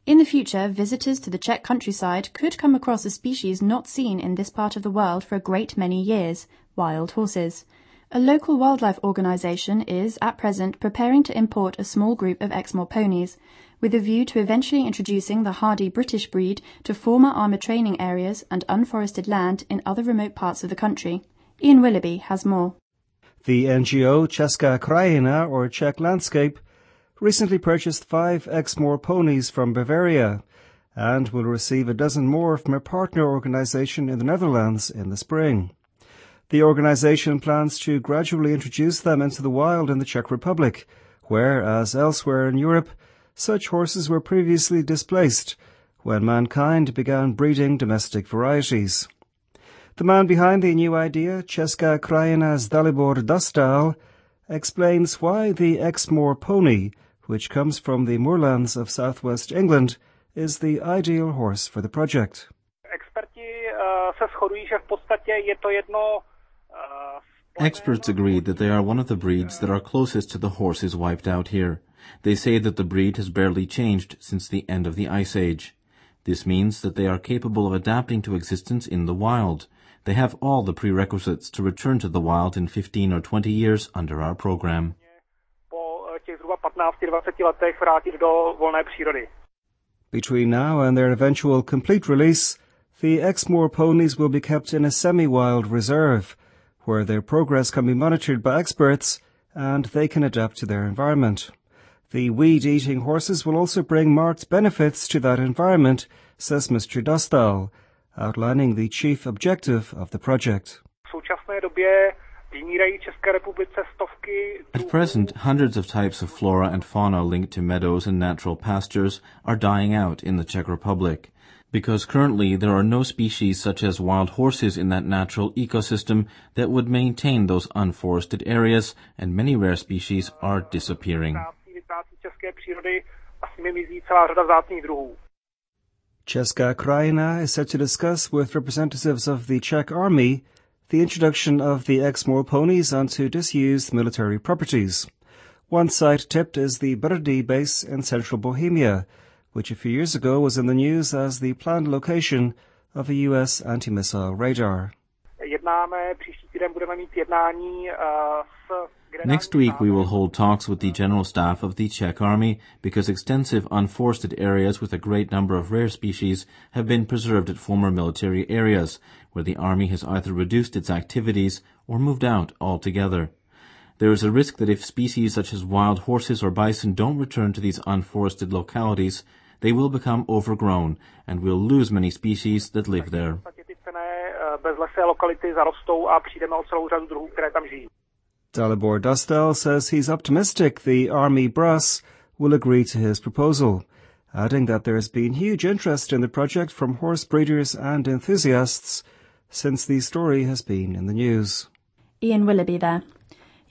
In the future, visitors to the Czech countryside could come across a species not seen in this part of the world for a great many years, wild horses. A local wildlife organisation is, at present, preparing to import a small group of Exmoor ponies, with a view to eventually introducing the hardy British breed to former armoured training areas and unforested land in other remote parts of the country. Ian Willoughby has more. The NGO Česká krajina, or Czech Landscape, recently purchased 5 Exmoor ponies from Bavaria and will receive a dozen more from a partner organisation in the Netherlands in the spring. The organisation plans to gradually introduce them into the wild in the Czech Republic, where, as elsewhere in Europe, such horses were previously displaced when mankind began breeding domestic varieties. The man behind the new idea, Česká krajina's Dalibor Dostál, explains why the Exmoor pony, which comes from the moorlands of southwest England, is the ideal horse for the project. Experts agree that they are one of the breeds that are closest to the horses wiped out here. They say that the breed has barely changed since the end of the Ice Age. This means that they are capable of adapting to existence in the wild. They have all the prerequisites to return to the wild in 15 or 20 years under our program. Between now and their eventual complete release, the Exmoor ponies will be kept in a semi-wild reserve, where their progress can be monitored by experts and they can adapt to their environment. The weed-eating horses will also bring marked benefits to that environment, says Mr. Dostál, outlining the chief objective of the project. At present, hundreds of types of flora and fauna linked to meadows and natural pastures are dying out in the Czech Republic, because currently there are no species such as wild horses in that natural ecosystem that would maintain those unforested areas, and many rare species are disappearing. Česká krajina is set to discuss with representatives of the Czech Army the introduction of the Exmoor ponies onto disused military properties. One site tipped is the Brdy base in central Bohemia, which a few years ago was in the news as the planned location of a US anti-missile radar. Next week we will hold talks with the General Staff of the Czech Army because extensive unforested areas with a great number of rare species have been preserved at former military areas, where the Army has either reduced its activities or moved out altogether. There is a risk that if species such as wild horses or bison don't return to these unforested localities, they will become overgrown and we'll lose many species that live there. Dalibor Dostál says he's optimistic the Army brass will agree to his proposal, adding that there has been huge interest in the project from horse breeders and enthusiasts since the story has been in the news. Ian Willoughby there.